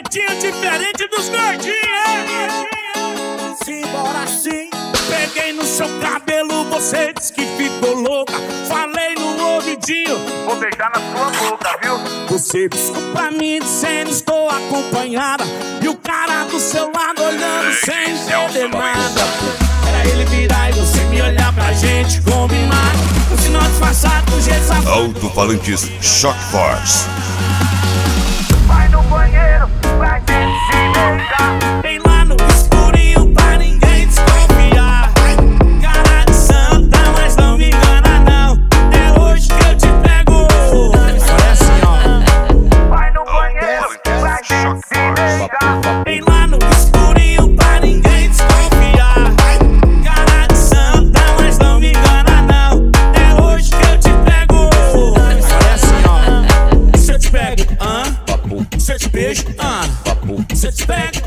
jeitinho diferente dos gordinhos. Simbora assim. Peguei no seu cabelo, você disse que ficou louca. Falei no ouvidinho, vou beijar na sua boca, viu? você piscou pra mim dizendo estou acompanhada. E o cara do seu lado olhando sem entender nada. Era ele virar e você me olhar pra gente combinar. No final disfarçado do jeito safado. Alto-falantes Shock Force. Vai no banheiro, vai ter que se beijar. Vem lá no escurinho pra ninguém desconfiar. Cara de santa, mas não me engana não. É hoje que eu te pego. Agora é assim, ó. Vai no banheiro, vai ter que se beijar. Vem lá no escurinho pra ninguém desconfiar. Cara de santa, mas não me engana não. É hoje que eu te pego. Agora é assim, ó. Se eu te pego, se eu te beijo, se eu te pego,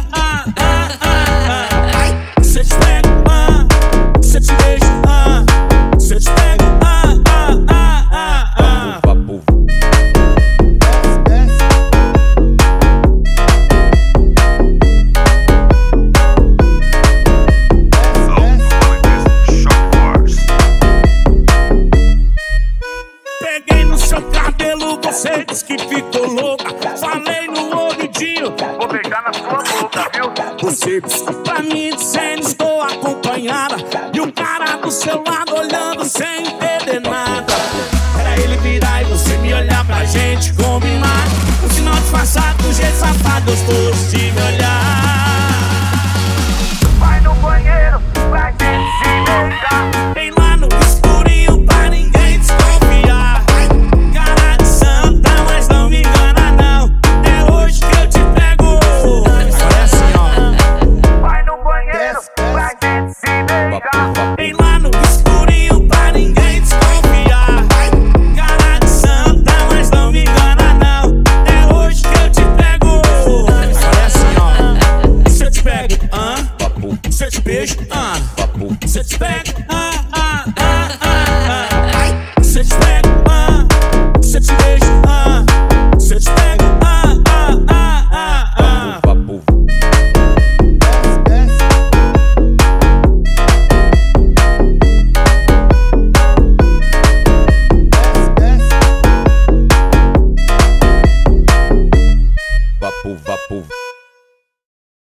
se eu te pego, se eu te beijo, se eu te pego, peguei no seu cabelo, você disse que ficou louca. Falei no ouvidinho, vou beijar na sua boca, viu? você piscou pra mim dizendo estou acompanhada. E o cara do seu lado olhando sem entender